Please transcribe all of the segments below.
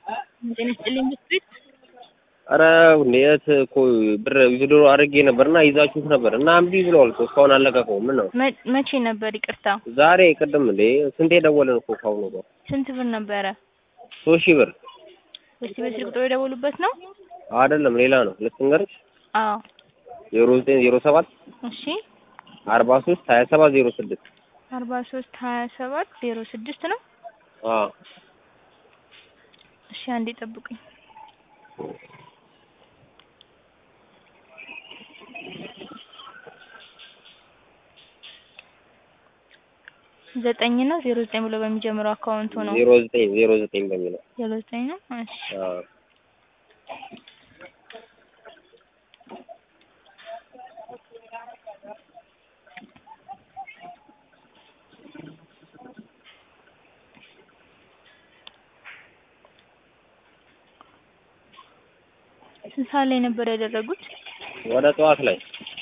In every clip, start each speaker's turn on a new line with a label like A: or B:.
A: ጤና ይስጥልኝ ብስኩት።
B: ኧረ እንዴት እኮ ብር ዊዝድሮ አድርጌ ነበርና ይዛችሁት ነበር እና እምቢ ብለዋል እኮ እስካሁን አልለቀቀውም። ምን ነው
A: መቼ ነበር? ይቅርታ
B: ዛሬ ቅድም እንዴ ስንቴ ደወልን እኮ ካሁኑ ጋር።
A: ስንት ብር ነበረ?
B: 3000 ብር።
A: እስቲ በስልክ ቁጥሩ የደወሉበት ነው?
B: አይደለም ሌላ ነው። ልትንገርሽ?
A: አዎ
B: 0907
A: እሺ
B: 43 27 06
A: 43 27 06 ነው።
B: አዎ
A: እሺ አንዴ ጠብቁኝ። 9 ነው 09 ብሎ በሚጀምረው አካውንቱ ነው።
B: 09 በሚለው
A: 09 ነው። እሺ
B: አዎ
A: ስንት ሰዓት ላይ ነበር ያደረጉት?
B: ወደ ጠዋት ላይ።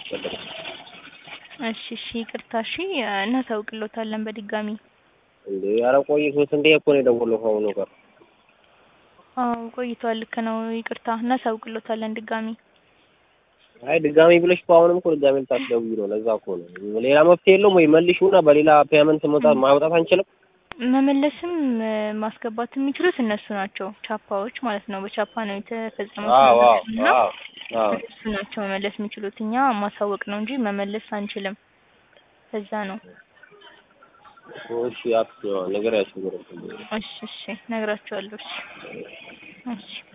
A: እሺ ይቅርታ። እሺ እናሳውቅልዎታለን በድጋሚ።
B: እንዴ ኧረ ቆይቶ ስንቴ እኮ ነው የደወለው ካሁኑ ጋር።
A: አዎ ቆይቷል። ልክ ነው። ይቅርታ እናሳውቅልዎታለን ድጋሚ።
B: አይ ድጋሚ ብለሽ እኮ አሁንም እኮ ድጋሚ ልታስደውይ ነው። ለዛ እኮ ነው። ሌላ መፍትሄ የለውም ወይ? መልሺውና በሌላ ፔመንት ማውጣት አንችልም?
A: መመለስም ማስገባት የሚችሉት እነሱ ናቸው፣ ቻፓዎች ማለት ነው። በቻፓ ነው የተፈጸመው እና እነሱ ናቸው መመለስ የሚችሉት። እኛ ማሳወቅ ነው እንጂ መመለስ አንችልም። ከዛ ነው።
B: እሺ አክሲዮ ነገር ያስፈልጋል።
A: እሺ ነግራቸዋለሁ። እሺ